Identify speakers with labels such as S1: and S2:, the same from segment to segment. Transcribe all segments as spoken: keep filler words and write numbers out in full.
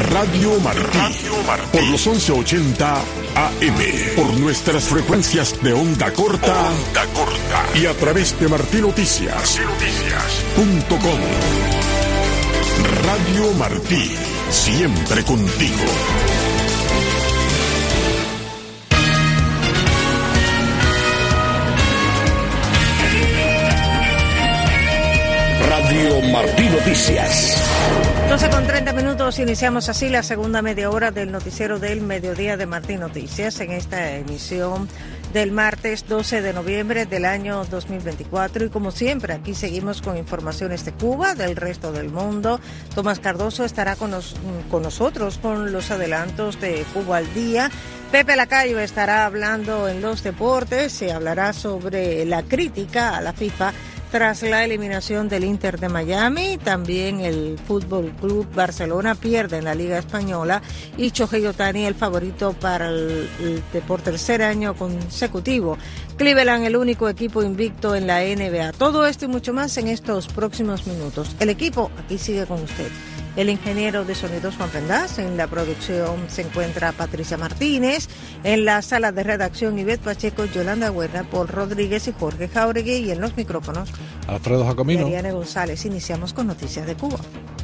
S1: Radio Martí, Radio Martí, por los once ochenta A M, por nuestras frecuencias de onda corta, onda corta y a través de martí noticias punto com. Radio Martí, siempre contigo. Radio Martí Noticias.
S2: doce con treinta minutos, iniciamos así la segunda media hora del noticiero del mediodía de Martí Noticias en esta emisión del martes doce de noviembre del año dos mil veinticuatro, y como siempre aquí seguimos con informaciones de Cuba, del resto del mundo. Tomás Cardoso estará con, nos, con nosotros con los adelantos de Cuba al día. Pepe Lacayo estará hablando en los deportes, se hablará sobre la crítica a la FIFA tras la eliminación del Inter de Miami. También el Fútbol Club Barcelona pierde en la Liga Española y Shohei Ohtani el favorito para el, el, por tercer año consecutivo. Cleveland, el único equipo invicto en la N B A. Todo esto y mucho más en estos próximos minutos. El equipo aquí sigue con usted. El ingeniero de sonidos Juan Pendaz, en la producción se encuentra Patricia Martínez, en la sala de redacción Ivette Pacheco, Yolanda Huerta, Paul Rodríguez y Jorge Jauregui, y en los micrófonos
S3: Alfredo Jacomino,
S2: Mariana González. Iniciamos con noticias de Cuba.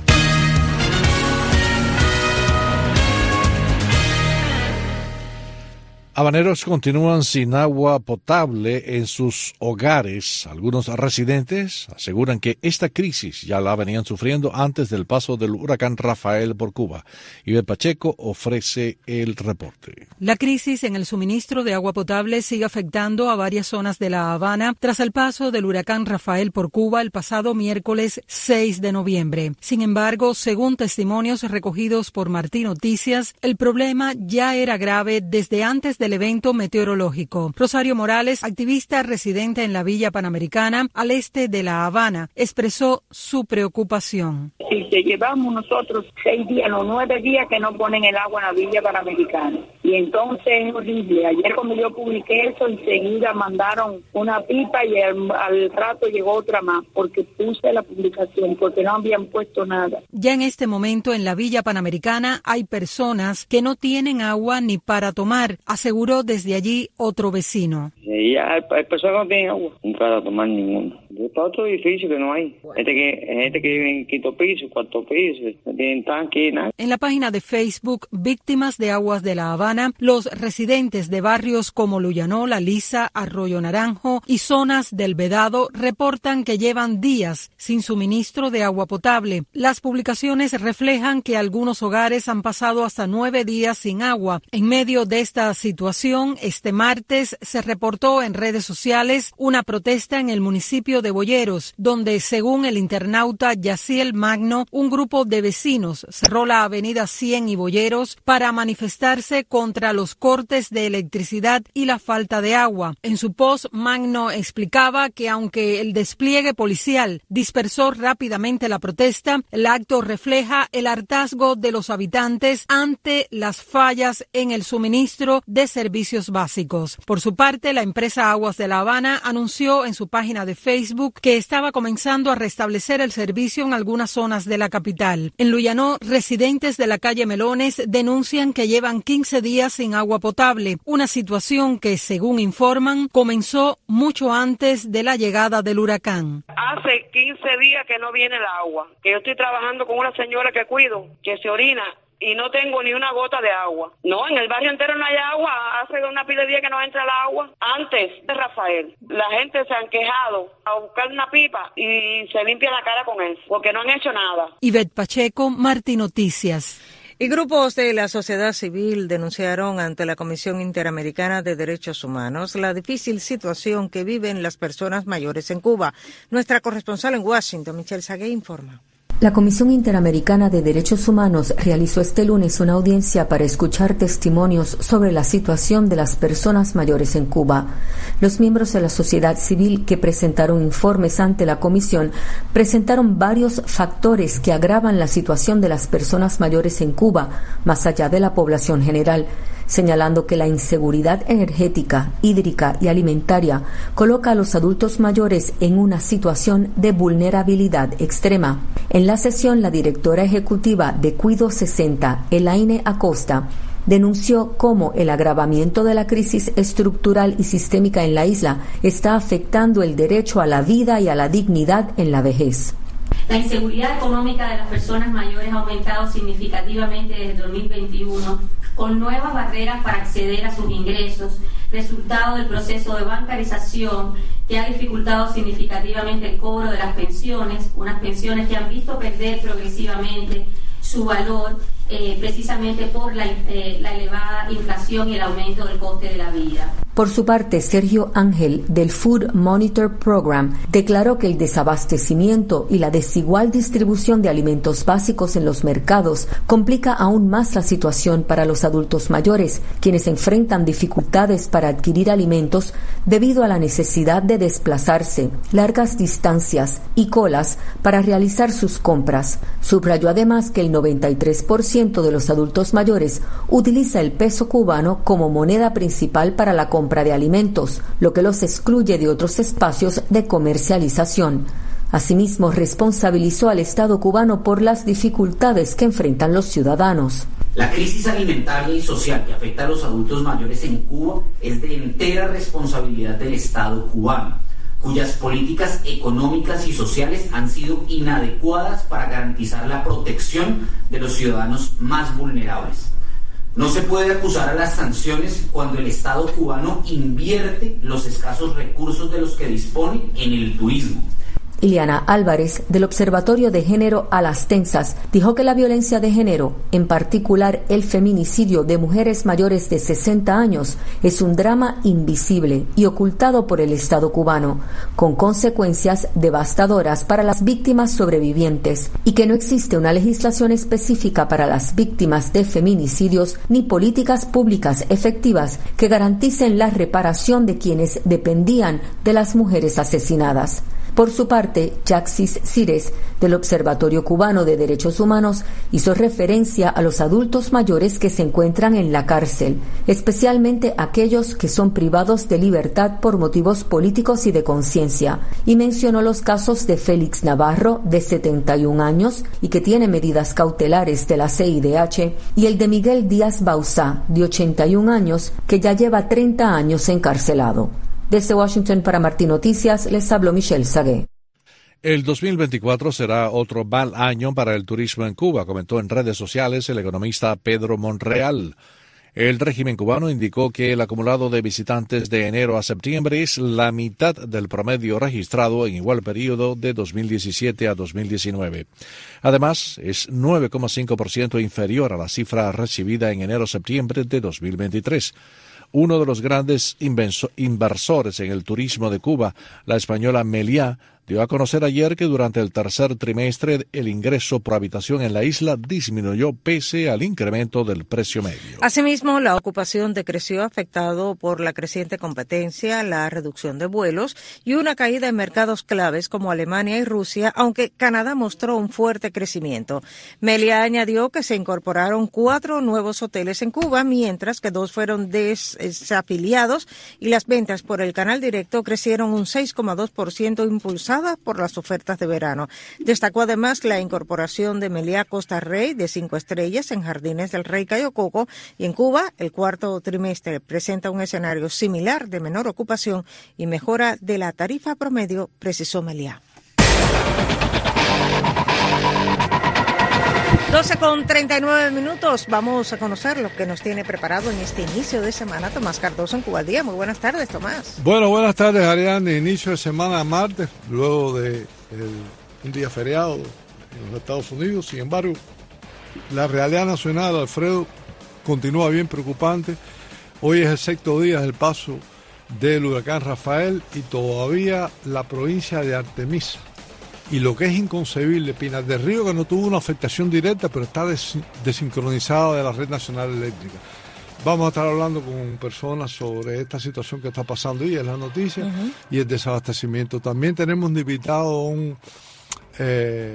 S3: Habaneros continúan sin agua potable en sus hogares. Algunos residentes aseguran que esta crisis ya la venían sufriendo antes del paso del huracán Rafael por Cuba. Ivette Pacheco ofrece el reporte.
S4: La crisis en el suministro de agua potable sigue afectando a varias zonas de La Habana tras el paso del huracán Rafael por Cuba el pasado miércoles seis de noviembre. Sin embargo, según testimonios recogidos por Martí Noticias, el problema ya era grave desde antes de del evento meteorológico. Rosario Morales, activista residente en la Villa Panamericana, al este de La Habana, expresó su preocupación.
S5: Si te llevamos nosotros seis días o nueve días que no ponen el agua en la Villa Panamericana. Y entonces es horrible. Ayer cuando yo publiqué eso, enseguida mandaron una pipa y al, al rato llegó otra más, porque puse la publicación, porque no habían puesto nada.
S4: Ya en este momento en la Villa Panamericana hay personas que no tienen agua ni para tomar, aseguró desde allí otro vecino.
S6: Sí, ya hay, hay personas que no tienen agua, no para tomar ninguno. Para otro edificio que no hay. Gente que, gente que vive en quinto piso, cuarto piso, no tienen tanque, nada.
S4: En la página de Facebook Víctimas de Aguas de La Habana, los residentes de barrios como Luyanó, La Lisa, Arroyo Naranjo y zonas del Vedado reportan que llevan días sin suministro de agua potable. Las publicaciones reflejan que algunos hogares han pasado hasta nueve días sin agua. En medio de esta situación, este martes se reportó en redes sociales una protesta en el municipio de Boyeros, donde, según el internauta Yaciel Magno, un grupo de vecinos cerró la avenida cien y Boyeros para manifestarse contra los cortes de electricidad y la falta de agua. En su post, Magno explicaba que aunque el despliegue policial dispersó rápidamente la protesta, el acto refleja el hartazgo de los habitantes ante las fallas en el suministro de servicios básicos. Por su parte, la empresa Aguas de La Habana anunció en su página de Facebook que estaba comenzando a restablecer el servicio en algunas zonas de la capital. En Luyanó, residentes de la calle Melones denuncian que llevan quince días sin agua potable, una situación que, según informan, comenzó mucho antes de la llegada del huracán.
S5: Hace quince días que no viene el agua, que yo estoy trabajando con una señora que cuido, que se orina, y no tengo ni una gota de agua. No, en el barrio entero no hay agua. Hace una pila de días que no entra el agua. Antes de Rafael, la gente se han quejado a buscar una pipa y se limpia la cara con él, porque no han hecho nada.
S4: Ivette Pacheco, Martí Noticias.
S2: Y grupos de la sociedad civil denunciaron ante la Comisión Interamericana de Derechos Humanos la difícil situación que viven las personas mayores en Cuba. Nuestra corresponsal en Washington, Michelle Sagué, informa.
S7: La Comisión Interamericana de Derechos Humanos realizó este lunes una audiencia para escuchar testimonios sobre la situación de las personas mayores en Cuba. Los miembros de la sociedad civil que presentaron informes ante la comisión presentaron varios factores que agravan la situación de las personas mayores en Cuba, más allá de la población general. señalando que la inseguridad energética, hídrica y alimentaria coloca a los adultos mayores en una situación de vulnerabilidad extrema. En la sesión, la directora ejecutiva de Cuido sesenta, Elaine Acosta, denunció cómo el agravamiento de la crisis estructural y sistémica en la isla está afectando el derecho a la vida y a la dignidad en la vejez.
S8: La inseguridad económica de las personas mayores ha aumentado significativamente desde dos mil veintiuno, con nuevas barreras para acceder a sus ingresos, resultado del proceso de bancarización que ha dificultado significativamente el cobro de las pensiones, unas pensiones que han visto perder progresivamente su valor eh, precisamente por la, eh, la elevada inflación y el aumento del coste de la vida.
S7: Por su parte, Sergio Ángel, del Food Monitor Program, declaró que el desabastecimiento y la desigual distribución de alimentos básicos en los mercados complica aún más la situación para los adultos mayores, quienes enfrentan dificultades para adquirir alimentos debido a la necesidad de desplazarse, largas distancias y colas para realizar sus compras. Subrayó además que el noventa y tres por ciento de los adultos mayores utiliza el peso cubano como moneda principal para la compra de alimentos, lo que los excluye de otros espacios de comercialización. Asimismo, responsabilizó al Estado cubano por las dificultades que enfrentan los ciudadanos.
S9: La crisis alimentaria y social que afecta a los adultos mayores en Cuba es de entera responsabilidad del Estado cubano, cuyas políticas económicas y sociales han sido inadecuadas para garantizar la protección de los ciudadanos más vulnerables. No se puede acusar a las sanciones cuando el Estado cubano invierte los escasos recursos de los que dispone en el turismo.
S7: Ileana Álvarez, del Observatorio de Género a las Tensas, dijo que la violencia de género, en particular el feminicidio de mujeres mayores de sesenta años, es un drama invisible y ocultado por el Estado cubano, con consecuencias devastadoras para las víctimas sobrevivientes, y que no existe una legislación específica para las víctimas de feminicidios ni políticas públicas efectivas que garanticen la reparación de quienes dependían de las mujeres asesinadas. Por su parte, Jaxis Cires, del Observatorio Cubano de Derechos Humanos, hizo referencia a los adultos mayores que se encuentran en la cárcel, especialmente aquellos que son privados de libertad por motivos políticos y de conciencia, y mencionó los casos de Félix Navarro, de setenta y un años, y que tiene medidas cautelares de la C I D H, y el de Miguel Díaz Bauzá, de ochenta y un años, que ya lleva treinta años encarcelado. Desde Washington para Martín Noticias, les habló Michelle Sagué.
S3: El dos mil veinticuatro será otro mal año para el turismo en Cuba, comentó en redes sociales el economista Pedro Monreal. El régimen cubano indicó que el acumulado de visitantes de enero a septiembre es la mitad del promedio registrado en igual periodo de dos mil diecisiete a dos mil diecinueve. Además, es nueve coma cinco por ciento inferior a la cifra recibida en enero-septiembre de dos mil veintitrés. Uno de los grandes inversores en el turismo de Cuba, la española Meliá, dio a conocer ayer que durante el tercer trimestre el ingreso por habitación en la isla disminuyó pese al incremento del precio medio.
S2: Asimismo, la ocupación decreció afectado por la creciente competencia, la reducción de vuelos y una caída en mercados claves como Alemania y Rusia, aunque Canadá mostró un fuerte crecimiento. Meliá añadió que se incorporaron cuatro nuevos hoteles en Cuba, mientras que dos fueron desafiliados y las ventas por el canal directo crecieron un seis coma dos por ciento impulsadas por las ofertas de verano. Destacó además la incorporación de Meliá Costa Rey de cinco estrellas en Jardines del Rey Cayo Coco, y en Cuba el cuarto trimestre presenta un escenario similar de menor ocupación y mejora de la tarifa promedio, precisó Meliá. doce con treinta y nueve minutos. Vamos a conocer lo que nos tiene preparado en este inicio de semana Tomás Cardoso en Cuba al Día. Muy buenas tardes, Tomás.
S10: Bueno, buenas tardes, Ariane. Inicio de semana martes, luego de el, un día feriado en los Estados Unidos. Sin embargo, la realidad nacional, Alfredo, continúa bien preocupante. Hoy es el sexto día del paso del huracán Rafael y todavía la provincia de Artemisa. Y lo que es inconcebible, Pinar del Río, que no tuvo una afectación directa, pero está des- desincronizada de la red nacional eléctrica. Vamos a estar hablando con personas sobre esta situación que está pasando y es la noticia, uh-huh. y el desabastecimiento. También tenemos invitado a un eh,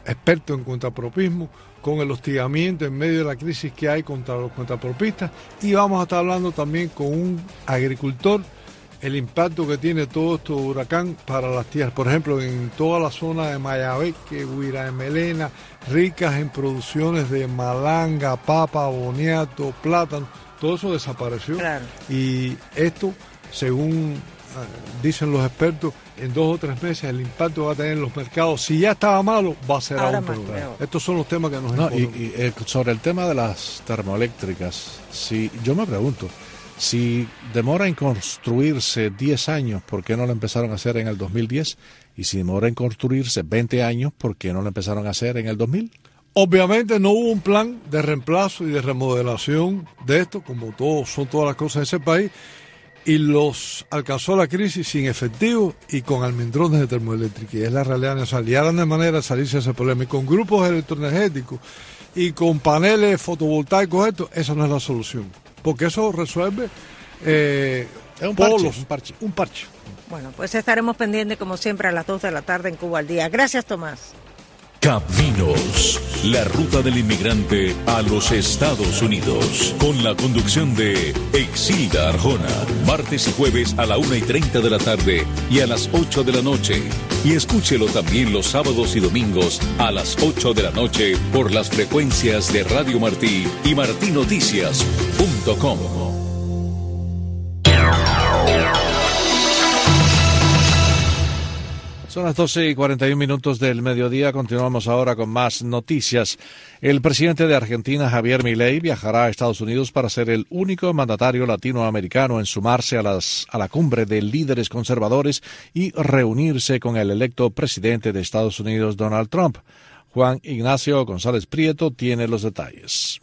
S10: experto en contrapropismo, con el hostigamiento en medio de la crisis que hay contra los contrapropistas, y vamos a estar hablando también con un agricultor, el impacto que tiene todo este huracán para las tierras. Por ejemplo, en toda la zona de Mayabeque, Huiramelena, ricas en producciones de malanga, papa, boniato, plátano, todo eso desapareció. Claro. Y esto, según dicen los expertos, en dos o tres meses el impacto va a tener en los mercados. Si ya estaba malo, va a ser ahora aún peor. Creo. Estos son los temas que nos
S3: no, y, y eh, sobre el tema de las termoeléctricas, si yo me pregunto, si demora en construirse diez años, ¿por qué no lo empezaron a hacer en el dos mil diez? Y si demora en construirse veinte años, ¿por qué no lo empezaron a hacer en el dos mil?
S10: Obviamente no hubo un plan de reemplazo y de remodelación de esto, como todo, son todas las cosas en ese país, y los alcanzó la crisis sin efectivo y con almendrones de termoeléctrica, y es la realidad nacional. Y ahora de manera de salirse de ese problema, y con grupos electroenergéticos y con paneles fotovoltaicos, esto, esa no es la solución, porque eso resuelve eh,
S3: es un
S10: polos,
S3: parche, un parche.
S10: un parche.
S2: Bueno, pues estaremos pendientes como siempre a las dos de la tarde en Cuba al Día. Gracias, Tomás.
S1: Caminos, la ruta del inmigrante a los Estados Unidos, con la conducción de Exilda Arjona, martes y jueves a la una y treinta de la tarde y a las ocho de la noche. Y escúchelo también los sábados y domingos a las ocho de la noche por las frecuencias de Radio Martí y martí noticias punto com.
S3: Son las doce y cuarenta y un minutos del mediodía. Continuamos ahora con más noticias. El presidente de Argentina, Javier Milei, viajará a Estados Unidos para ser el único mandatario latinoamericano en sumarse a, las, a la cumbre de líderes conservadores y reunirse con el electo presidente de Estados Unidos, Donald Trump. Juan Ignacio González Prieto tiene los detalles.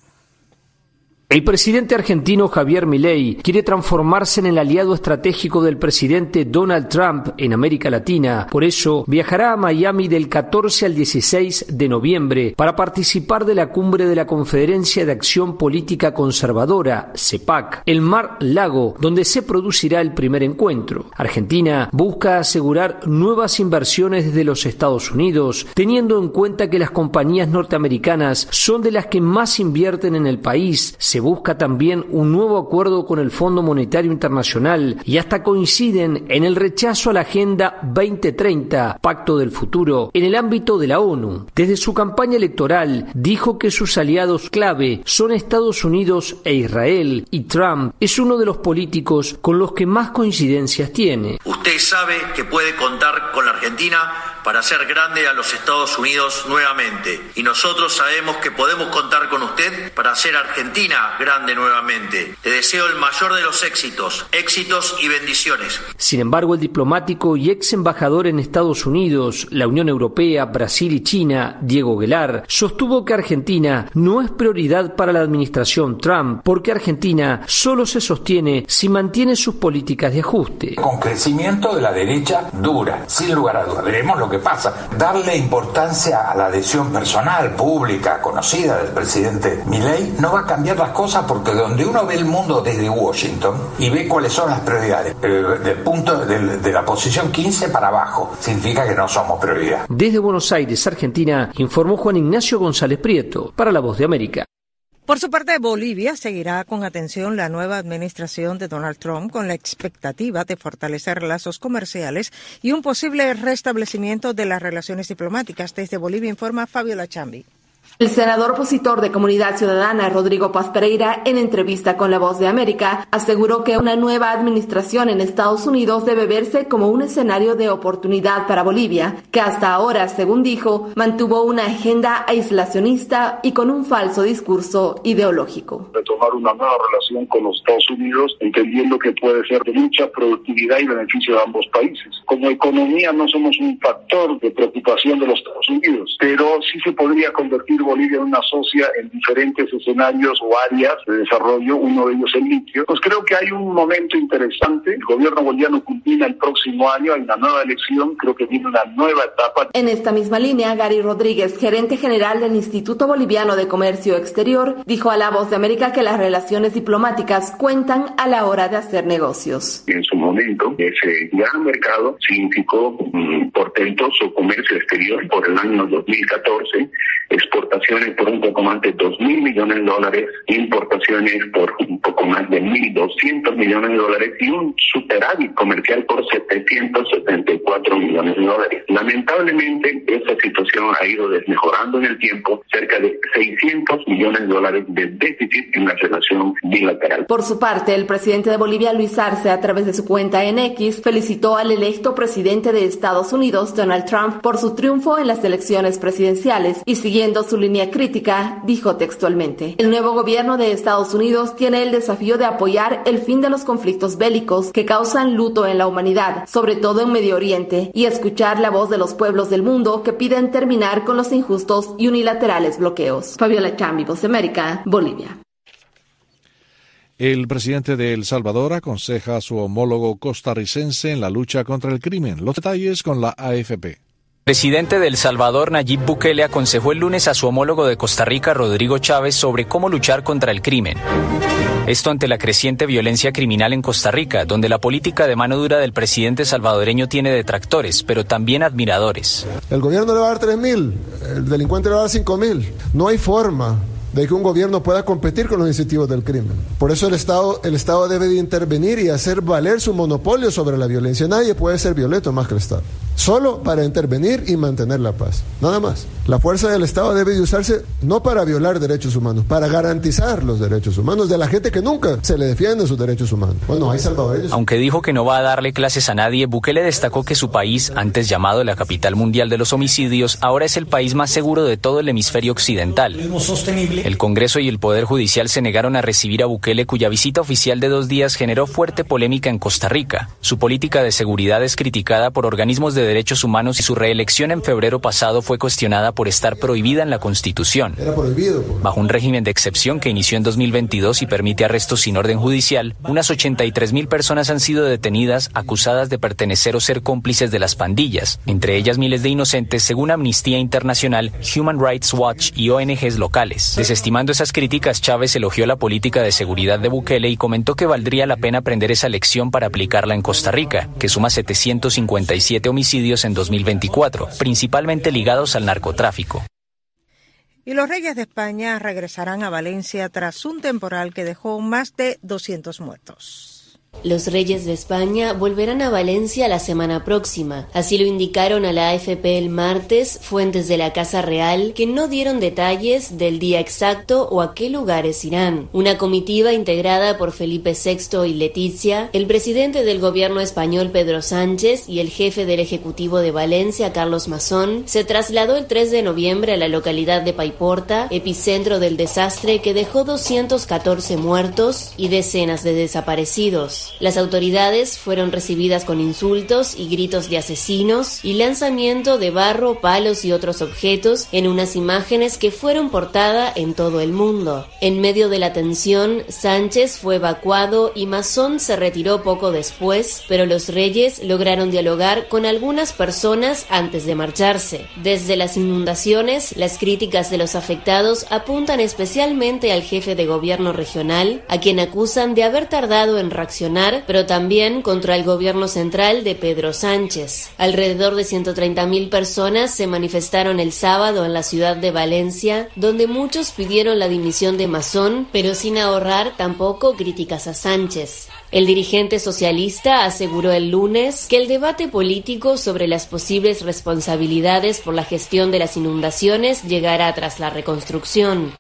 S11: El presidente argentino Javier Milei quiere transformarse en el aliado estratégico del presidente Donald Trump en América Latina. Por eso viajará a Miami del catorce al dieciséis de noviembre para participar de la cumbre de la Conferencia de Acción Política Conservadora, CEPAC, el Mar-Lago, donde se producirá el primer encuentro. Argentina busca asegurar nuevas inversiones desde los Estados Unidos, teniendo en cuenta que las compañías norteamericanas son de las que más invierten en el país. Se busca también un nuevo acuerdo con el Fondo Monetario Internacional y hasta coinciden en el rechazo a la Agenda veinte treinta, Pacto del Futuro, en el ámbito de la ONU. Desde su campaña electoral dijo que sus aliados clave son Estados Unidos e Israel, y Trump es uno de los políticos con los que más coincidencias tiene.
S12: Usted sabe que puede contar con la Argentina para hacer grande a los Estados Unidos nuevamente, y nosotros sabemos que podemos contar con usted para hacer Argentina grande nuevamente. Le deseo el mayor de los éxitos, éxitos y bendiciones.
S11: Sin embargo, el diplomático y ex embajador en Estados Unidos, la Unión Europea, Brasil y China, Diego Guelar, sostuvo que Argentina no es prioridad para la administración Trump, porque Argentina solo se sostiene si mantiene sus políticas de ajuste.
S13: Con crecimiento de la derecha dura, sin lugar a dudas. Veremos lo que pasa. Darle importancia a la adhesión personal, pública, conocida del presidente Milei no va a cambiar las cosas, porque donde uno ve el mundo desde Washington y ve cuáles son las prioridades, eh, del punto de, de la posición quince para abajo, significa que no somos prioridad.
S11: Desde Buenos Aires, Argentina, informó Juan Ignacio González Prieto para La Voz de América.
S2: Por su parte, Bolivia seguirá con atención la nueva administración de Donald Trump con la expectativa de fortalecer lazos comerciales y un posible restablecimiento de las relaciones diplomáticas. Desde Bolivia informa Fabiola Chambi.
S14: El senador opositor de Comunidad Ciudadana, Rodrigo Paz Pereira, en entrevista con La Voz de América, aseguró que una nueva administración en Estados Unidos debe verse como un escenario de oportunidad para Bolivia, que hasta ahora, según dijo, mantuvo una agenda aislacionista y con un falso discurso ideológico.
S15: Retomar una nueva relación con los Estados Unidos, entendiendo que puede ser de mucha productividad y beneficio de ambos países. Como economía no somos un factor de preocupación de los Estados Unidos, pero sí se podría convertir Bolivia en una socia en diferentes escenarios o áreas de desarrollo, uno de ellos el litio. Pues creo que hay un momento interesante. El gobierno boliviano culmina el próximo año, hay una nueva elección, creo que viene una nueva etapa.
S14: En esta misma línea, Gary Rodríguez, gerente general del Instituto Boliviano de Comercio Exterior, dijo a La Voz de América que la las relaciones diplomáticas cuentan a la hora de hacer negocios.
S15: En su momento, ese gran mercado significó un portentoso comercio exterior por el año dos mil catorce, exportaciones por un poco más de dos mil millones de dólares, importaciones por un poco más de mil doscientos millones de dólares y un superávit comercial por setecientos setenta y cuatro millones de dólares. Lamentablemente, esta situación ha ido desmejorando en el tiempo, cerca de seiscientos millones de dólares de déficit en la relación bilateral.
S14: Por su parte, el presidente de Bolivia, Luis Arce, a través de su cuenta en X, felicitó al electo presidente de Estados Unidos, Donald Trump, por su triunfo en las elecciones presidenciales y, siguiendo su línea crítica, dijo textualmente: el nuevo gobierno de Estados Unidos tiene el desafío de apoyar el fin de los conflictos bélicos que causan luto en la humanidad, sobre todo en Medio Oriente, y escuchar la voz de los pueblos del mundo que piden terminar con los injustos y unilaterales bloqueos. Fabiola Chambi, Voz de América, Bolivia.
S3: El presidente de El Salvador aconseja a su homólogo costarricense en la lucha contra el crimen. Los detalles con la A F P.
S16: El presidente de El Salvador, Nayib Bukele, aconsejó el lunes a su homólogo de Costa Rica, Rodrigo Chávez, sobre cómo luchar contra el crimen. Esto ante la creciente violencia criminal en Costa Rica, donde la política de mano dura del presidente salvadoreño tiene detractores, pero también admiradores.
S17: El gobierno le va a dar tres mil, el delincuente le va a dar cinco mil. No hay forma de que un gobierno pueda competir con los incentivos del crimen. Por eso el Estado, el Estado debe de intervenir y hacer valer su monopolio sobre la violencia. Nadie puede ser violento más que el Estado. Solo para intervenir y mantener la paz. Nada más. La fuerza del Estado debe de usarse no para violar derechos humanos, para garantizar los derechos humanos de la gente que nunca se le defiende sus derechos humanos. Bueno, hay salvadoreños.
S16: Aunque dijo que no va a darle clases a nadie, Bukele destacó que su país, antes llamado la capital mundial de los homicidios, ahora es el país más seguro de todo el hemisferio occidental. El Congreso y el Poder Judicial se negaron a recibir a Bukele, cuya visita oficial de dos días generó fuerte polémica en Costa Rica. Su política de seguridad es criticada por organismos de derechos humanos y su reelección en febrero pasado fue cuestionada por estar prohibida en la Constitución.
S17: Era prohibido. Por...
S16: Bajo un régimen de excepción que inició en dos mil veintidós y permite arrestos sin orden judicial, unas ochenta y tres mil personas han sido detenidas acusadas de pertenecer o ser cómplices de las pandillas, entre ellas miles de inocentes, según Amnistía Internacional, Human Rights Watch y O N Ges locales. Desestimando esas críticas, Chávez elogió la política de seguridad de Bukele y comentó que valdría la pena aprender esa lección para aplicarla en Costa Rica, que suma setecientos cincuenta y siete homicidios en dos mil veinticuatro, principalmente ligados al narcotráfico.
S2: Y los reyes de España regresarán a Valencia tras un temporal que dejó más de doscientos muertos.
S18: Los reyes de España volverán a Valencia la semana próxima. Así lo indicaron a la A F P el martes fuentes de la Casa Real, que no dieron detalles del día exacto o a qué lugares irán. Una comitiva integrada por Felipe sexto y Leticia, el presidente del gobierno español Pedro Sánchez y el jefe del Ejecutivo de Valencia, Carlos Mazón, se trasladó el tres de noviembre a la localidad de Paiporta, epicentro del desastre que dejó doscientos catorce muertos y decenas de desaparecidos. Las autoridades fueron recibidas con insultos y gritos de asesinos y lanzamiento de barro, palos y otros objetos en unas imágenes que fueron portada en todo el mundo. En medio de la tensión, Sánchez fue evacuado y Mazón se retiró poco después, pero los reyes lograron dialogar con algunas personas antes de marcharse. Desde las inundaciones, las críticas de los afectados apuntan especialmente al jefe de gobierno regional, a quien acusan de haber tardado en reaccionar, pero también contra el gobierno central de Pedro Sánchez. Alrededor de ciento treinta mil personas se manifestaron el sábado en la ciudad de Valencia, donde muchos pidieron la dimisión de Mazón, pero sin ahorrar tampoco críticas a Sánchez. El dirigente socialista aseguró el lunes que el debate político sobre las posibles responsabilidades por la gestión de las inundaciones llegará tras la reconstrucción.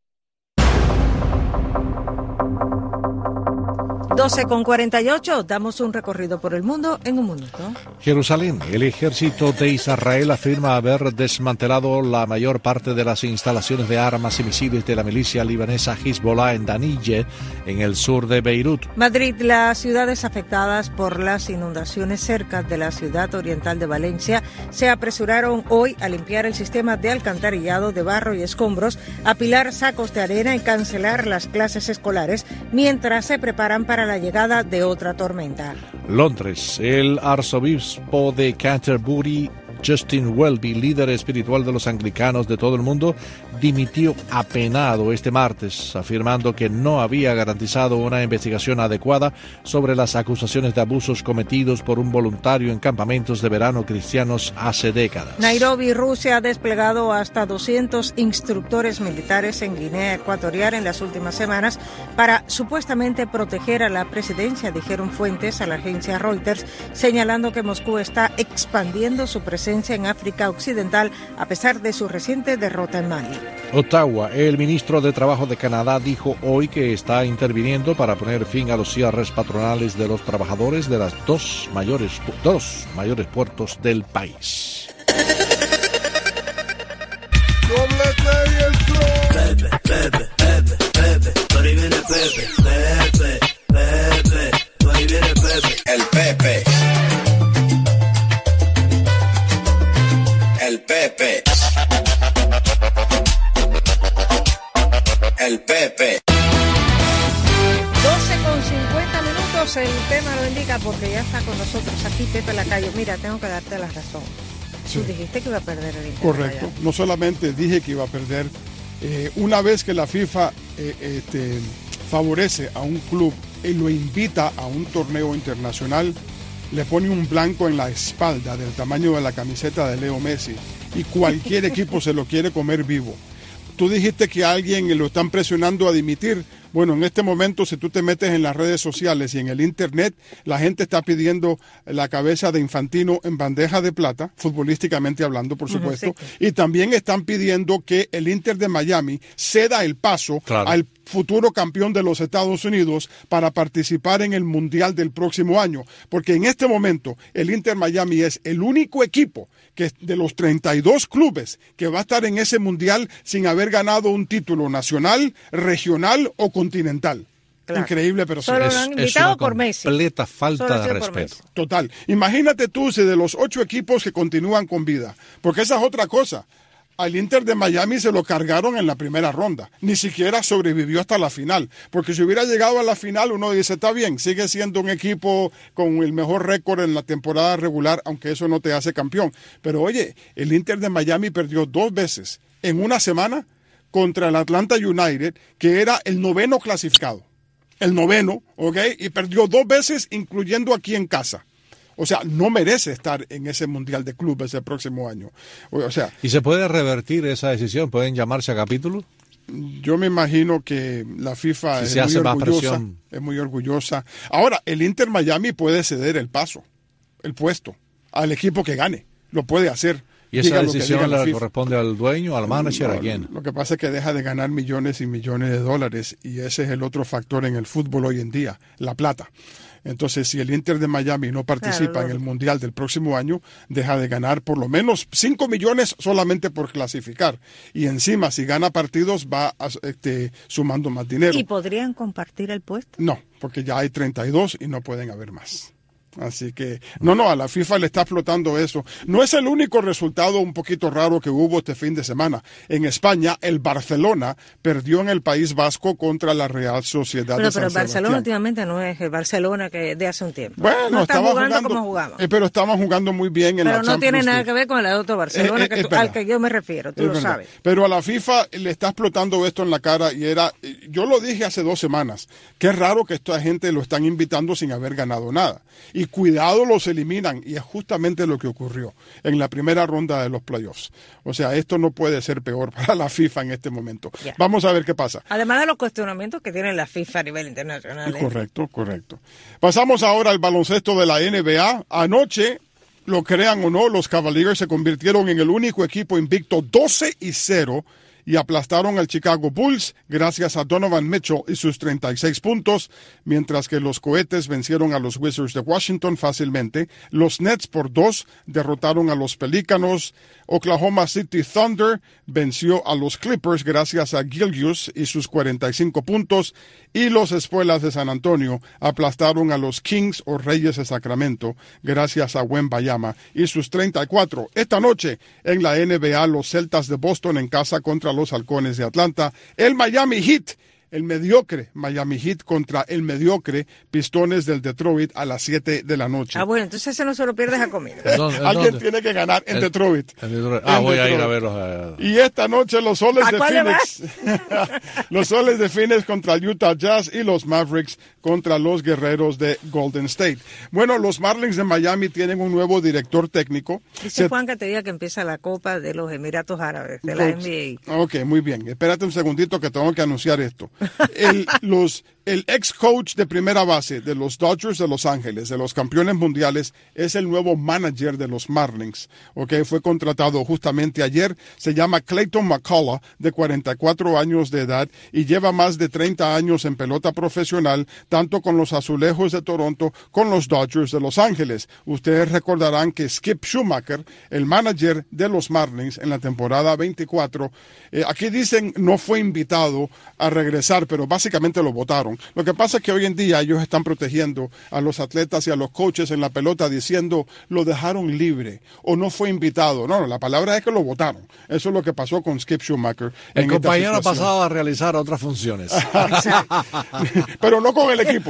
S2: doce con cuarenta y ocho, damos un recorrido por el mundo en un minuto.
S3: Jerusalén. El ejército de Israel afirma haber desmantelado la mayor parte de las instalaciones de armas y misiles de la milicia libanesa Hezbollah en Daniyeh, en el sur de Beirut.
S2: Madrid. Las ciudades afectadas por las inundaciones cerca de la ciudad oriental de Valencia se apresuraron hoy a limpiar el sistema de alcantarillado de barro y escombros, apilar sacos de arena y cancelar las clases escolares mientras se preparan para la llegada de otra tormenta.
S3: Londres. El arzobispo de Canterbury, Justin Welby, líder espiritual de los anglicanos de todo el mundo, dimitió apenado este martes, afirmando que no había garantizado una investigación adecuada sobre las acusaciones de abusos cometidos por un voluntario en campamentos de verano cristianos hace décadas.
S2: Nairobi, Rusia, ha desplegado hasta doscientos instructores militares en Guinea Ecuatorial en las últimas semanas para supuestamente proteger a la presidencia, dijeron fuentes a la agencia Reuters, señalando que Moscú está expandiendo su presencia en África Occidental a pesar de su reciente derrota en Mali.
S3: Ottawa, el ministro de Trabajo de Canadá dijo hoy que está interviniendo para poner fin a los cierres patronales de los trabajadores de las dos mayores, dos mayores puertos del país.
S19: Pepe, Pepe, Pepe, Pepe, por ahí viene Pepe, Pepe, Pepe, por ahí viene Pepe. El Pepe. El Pepe. El Pepe.
S2: doce con cincuenta minutos, el tema lo indica porque ya está con nosotros aquí Pepe Lacayo. Mira, tengo que darte la razón. Sí. Tú dijiste que iba a perder el Inter.
S20: Correcto. No solamente dije que iba a perder, eh, una vez que la FIFA eh, este, favorece a un club y lo invita a un torneo internacional, le pone un blanco en la espalda del tamaño de la camiseta de Leo Messi y cualquier equipo se lo quiere comer vivo. Tú dijiste que a alguien lo están presionando a dimitir. Bueno, en este momento, si tú te metes en las redes sociales y en el internet, la gente está pidiendo la cabeza de Infantino en bandeja de plata, futbolísticamente hablando, por supuesto, uh-huh, sí. Y también están pidiendo que el Inter de Miami ceda el paso claro. al futuro campeón de los Estados Unidos para participar en el Mundial del próximo año, porque en este momento el Inter Miami es el único equipo que de los treinta y dos clubes que va a estar en ese Mundial sin haber ganado un título nacional, regional o continental. Claro. Increíble, pero
S2: solo lo han invitado es una por Messi.
S3: Completa falta de respeto.
S20: Total. Imagínate tú si de los ocho equipos que continúan con vida, porque esa es otra cosa. Al Inter de Miami se lo cargaron en la primera ronda. Ni siquiera sobrevivió hasta la final. Porque si hubiera llegado a la final, uno dice, está bien, sigue siendo un equipo con el mejor récord en la temporada regular, aunque eso no te hace campeón. Pero oye, el Inter de Miami perdió dos veces en una semana contra el Atlanta United, que era el noveno clasificado. El noveno, ¿ok? Y perdió dos veces, incluyendo aquí en casa. O sea, no merece estar en ese Mundial de Clubes el próximo año. O sea,
S3: ¿y se puede revertir esa decisión? ¿Pueden llamarse a capítulo?
S20: Yo me imagino que la FIFA si es muy orgullosa. Es muy orgullosa. Ahora, el Inter Miami puede ceder el paso, el puesto, al equipo que gane. Lo puede hacer.
S3: ¿Y esa decisión le corresponde al dueño, al manager, no, a quién?
S20: Lo que pasa es que deja de ganar millones y millones de dólares y ese es el otro factor en el fútbol hoy en día, la plata. Entonces, si el Inter de Miami no participa claro, en el Mundial del próximo año, deja de ganar por lo menos cinco millones solamente por clasificar. Y encima, si gana partidos, va a, este, sumando más dinero.
S2: ¿Y podrían compartir el puesto?
S20: No, porque ya hay treinta y dos y no pueden haber más. Así que, no, no, a la FIFA le está explotando eso. No es el único resultado un poquito raro que hubo este fin de semana. En España, el Barcelona perdió en el País Vasco contra la Real Sociedad
S2: bueno,
S20: de San
S2: Pero el Barcelona
S20: Sebastián.
S2: últimamente no es el Barcelona que de hace un tiempo.
S20: Bueno,
S2: no está
S20: estaba
S2: jugando,
S20: jugando
S2: como jugaba.
S20: Eh, pero estaban jugando muy bien en
S2: pero
S20: la
S2: no
S20: Champions
S2: tiene nada
S20: League.
S2: que ver con el otro Barcelona
S20: Eh, eh,
S2: que tú, al que yo me refiero, tú
S20: es
S2: lo
S20: verdad.
S2: sabes.
S20: Pero a la FIFA le está explotando esto en la cara y era, yo lo dije hace dos semanas, qué raro que esta gente lo están invitando sin haber ganado nada. Y cuidado, los eliminan y es justamente lo que ocurrió en la primera ronda de los playoffs. O sea, esto no puede ser peor para la FIFA en este momento. Yeah. Vamos a ver qué pasa.
S2: Además de los cuestionamientos que tiene la FIFA a nivel internacional. ¿eh?
S20: Correcto, correcto. Pasamos ahora al baloncesto de la N B A. Anoche, lo crean o no, los Cavaliers se convirtieron en el único equipo invicto doce y cero y aplastaron al Chicago Bulls gracias a Donovan Mitchell y sus treinta y seis puntos, mientras que los Cohetes vencieron a los Wizards de Washington fácilmente. Los Nets por dos derrotaron a los Pelícanos. Oklahoma City Thunder venció a los Clippers gracias a Gilgeous y sus cuarenta y cinco puntos. Y los Espuelas de San Antonio aplastaron a los Kings o Reyes de Sacramento gracias a Wembanyama y sus treinta y cuatro. Esta noche en la N B A, los Celtas de Boston en casa contra los Halcones de Atlanta. El Miami Heat el mediocre Miami Heat contra el mediocre Pistones del Detroit a las siete de la noche.
S2: Ah, bueno, entonces ese no se lo pierdes a comida.
S20: ¿Dónde, Alguien dónde? tiene que ganar en el, Detroit.
S3: El Detroit. Ah, en voy Detroit. a ir a verlos. A...
S20: Y esta noche los Soles de Phoenix. Los Soles de Phoenix contra Utah Jazz y los Mavericks contra los Guerreros de Golden State. Bueno, los Marlins de Miami tienen un nuevo director técnico.
S2: Dice Se... Juan que te diga que empieza la Copa de los Emiratos Árabes, de la N B A.
S20: Ok, muy bien. Espérate un segundito que tengo que anunciar esto. El, los, el ex coach de primera base de los Dodgers de Los Ángeles, de los campeones mundiales, es el nuevo manager de los Marlins. Ok, fue contratado justamente ayer. Se llama Clayton McCullough, de cuarenta y cuatro años de edad, y lleva más de treinta años en pelota profesional, tanto con los Azulejos de Toronto, con los Dodgers de Los Ángeles. Ustedes recordarán que Skip Schumacher, el manager de los Marlins en la temporada veinticuatro, eh, aquí dicen no fue invitado a regresar, pero básicamente lo votaron. Lo que pasa es que hoy en día ellos están protegiendo a los atletas y a los coaches en la pelota diciendo lo dejaron libre o no fue invitado. No, no, la palabra es que lo votaron. Eso es lo que pasó con Skip Schumacher.
S3: El compañero ha pasado a realizar otras funciones.
S20: Pero no con el equipo.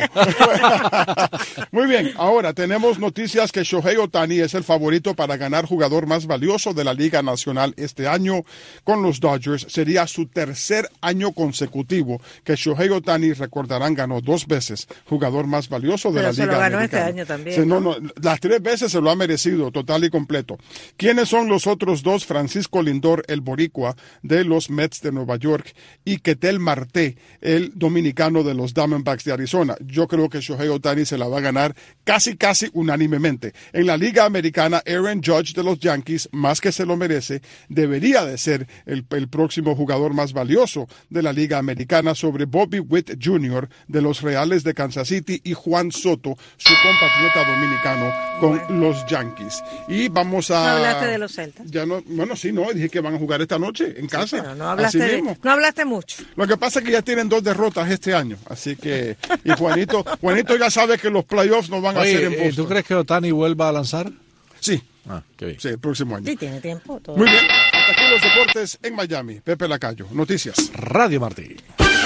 S20: Muy bien, ahora tenemos noticias que Shohei Ohtani es el favorito para ganar jugador más valioso de la Liga Nacional este año con los Dodgers. Sería su tercer año consecutivo que Shohei Ohtani, recordarán, ganó dos veces jugador más valioso de
S2: Pero
S20: la
S2: se
S20: Liga
S2: lo ganó
S20: Americana.
S2: Este año también.
S20: Se, no, no, las tres veces se lo ha merecido, total y completo. ¿Quiénes son los otros dos? Francisco Lindor, el boricua de los Mets de Nueva York, y Ketel Marte, el dominicano de los Diamondbacks de Arizona. Yo creo que Shohei Ohtani se la va a ganar casi, casi unánimemente. En la Liga Americana, Aaron Judge de los Yankees, más que se lo merece, debería de ser el, el próximo jugador más valioso de la Liga Americana, sobre Bobby Witt junior de los Reales de Kansas City y Juan Soto, su compatriota dominicano, con bueno. los Yankees. Y vamos a...
S2: ¿No hablaste de los Celtas?
S20: Ya no, bueno, sí, no, dije que van a jugar esta noche en casa.
S2: Sí, pero no hablaste, de, no hablaste mucho.
S20: Lo que pasa es que ya tienen dos derrotas este año, así que... Y Juanito, Juanito ya sabe que los playoffs no van
S3: Oye,
S20: a ser en Boston.
S3: ¿Tú crees que Ohtani vuelva a lanzar?
S20: Sí.
S3: Ah, qué bien.
S20: Sí, el próximo año.
S2: Sí, tiene tiempo. Todo.
S20: Muy bien. Hasta aquí los deportes en Miami. Pepe Lacayo. Noticias.
S3: Radio Martí.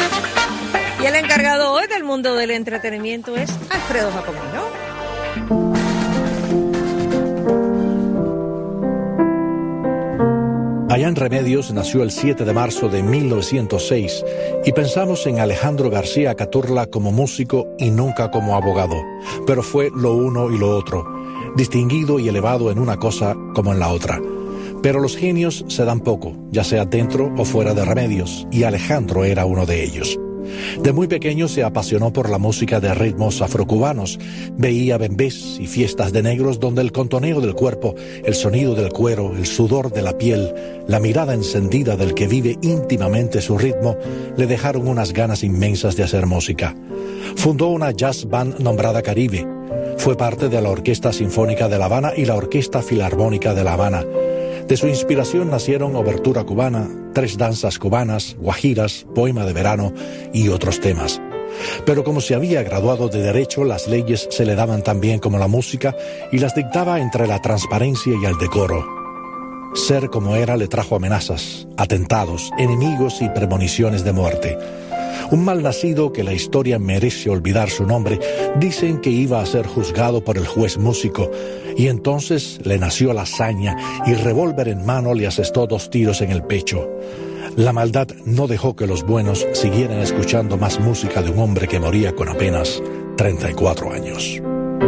S2: Y el encargado hoy del mundo del entretenimiento es Alfredo Jacomino.
S3: Allá en Remedios nació el siete de marzo de mil novecientos seis y pensamos en Alejandro García Caturla como músico y nunca como abogado, pero fue lo uno y lo otro, distinguido y elevado en una cosa como en la otra. Pero los genios se dan poco, ya sea dentro o fuera de Remedios, y Alejandro era uno de ellos. De muy pequeño se apasionó por la música de ritmos afrocubanos. Veía bembés y fiestas de negros donde el contoneo del cuerpo, el sonido del cuero, el sudor de la piel, la mirada encendida del que vive íntimamente su ritmo, le dejaron unas ganas inmensas de hacer música. Fundó una jazz band nombrada Caribe. Fue parte de la Orquesta Sinfónica de La Habana y la Orquesta Filarmónica de La Habana. De su inspiración nacieron Obertura Cubana, Tres Danzas Cubanas, Guajiras, Poema de Verano y otros temas. Pero como se había graduado de Derecho, las leyes se le daban tan bien como la música y las dictaba entre la transparencia y el decoro. Ser como era le trajo amenazas, atentados, enemigos y premoniciones de muerte. Un malnacido que la historia merece olvidar su nombre, dicen que iba a ser juzgado por el juez músico, y entonces le nació la hazaña y revólver en mano le asestó dos tiros en el pecho. La maldad no dejó que los buenos siguieran escuchando más música de un hombre que moría con apenas treinta y cuatro años.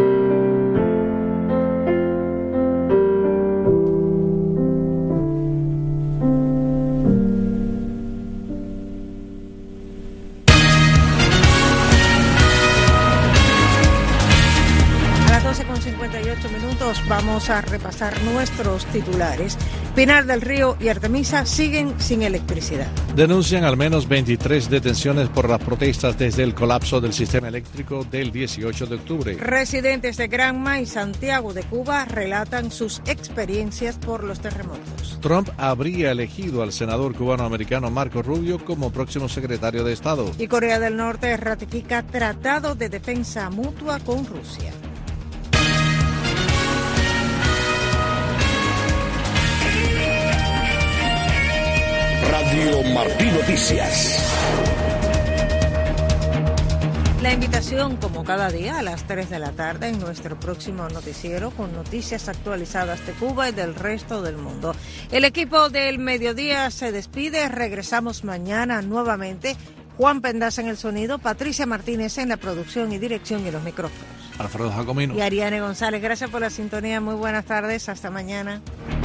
S2: Vamos a repasar nuestros titulares. Pinar del Río y Artemisa siguen sin electricidad.
S3: Denuncian al menos veintitrés detenciones por las protestas desde el colapso del sistema eléctrico del dieciocho de octubre.
S2: Residentes de Granma y Santiago de Cuba relatan sus experiencias por los terremotos.
S3: Trump habría elegido al senador cubano-americano Marco Rubio como próximo secretario de Estado.
S2: Y Corea del Norte ratifica tratado de defensa mutua con Rusia.
S1: Radio Martí Noticias.
S2: La invitación, como cada día, a las tres de la tarde en nuestro próximo noticiero con noticias actualizadas de Cuba y del resto del mundo. El equipo del mediodía se despide. Regresamos mañana nuevamente. Juan Pendaza en el sonido, Patricia Martínez en la producción y dirección y los micrófonos.
S3: Alfredo Jacomino.
S2: Y Ariane González. Gracias por la sintonía. Muy buenas tardes. Hasta mañana.